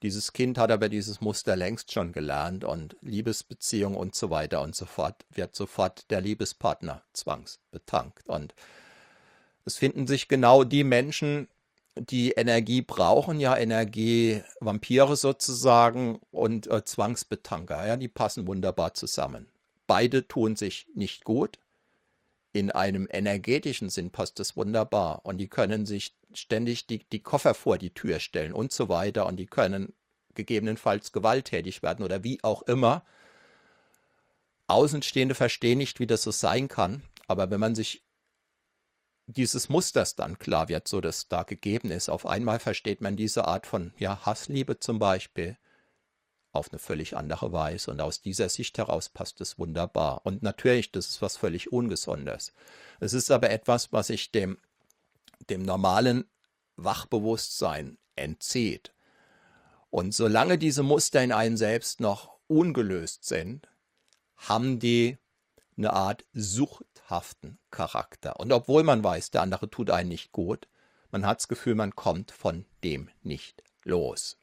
Dieses Kind hat aber dieses Muster längst schon gelernt und Liebesbeziehung und so weiter und so fort wird sofort der Liebespartner zwangsbetankt. Und es finden sich genau die Menschen, die Energie brauchen, ja Energievampire sozusagen und Zwangsbetanker, ja, die passen wunderbar zusammen. Beide tun sich nicht gut. In einem energetischen Sinn passt es wunderbar und die können sich ständig die Koffer vor die Tür stellen und so weiter und die können gegebenenfalls gewalttätig werden oder wie auch immer. Außenstehende verstehen nicht, wie das so sein kann, aber wenn man sich dieses Musters dann klar wird, so dass da gegeben ist, auf einmal versteht man diese Art von Hassliebe zum Beispiel auf eine völlig andere Weise. Und aus dieser Sicht heraus passt es wunderbar. Und natürlich, das ist was völlig Ungesundes. Es ist aber etwas, was sich dem normalen Wachbewusstsein entzieht. Und solange diese Muster in einem selbst noch ungelöst sind, haben die eine Art suchthaften Charakter. Und obwohl man weiß, der andere tut einen nicht gut, man hat das Gefühl, man kommt von dem nicht los.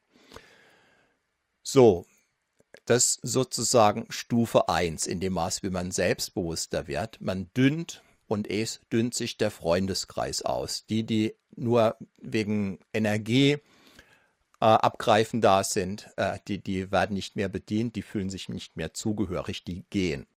So, das sozusagen Stufe 1 in dem Maß, wie man selbstbewusster wird. Man dünnt und es dünnt sich der Freundeskreis aus. Die nur wegen Energie abgreifen da sind, die werden nicht mehr bedient, die fühlen sich nicht mehr zugehörig, die gehen.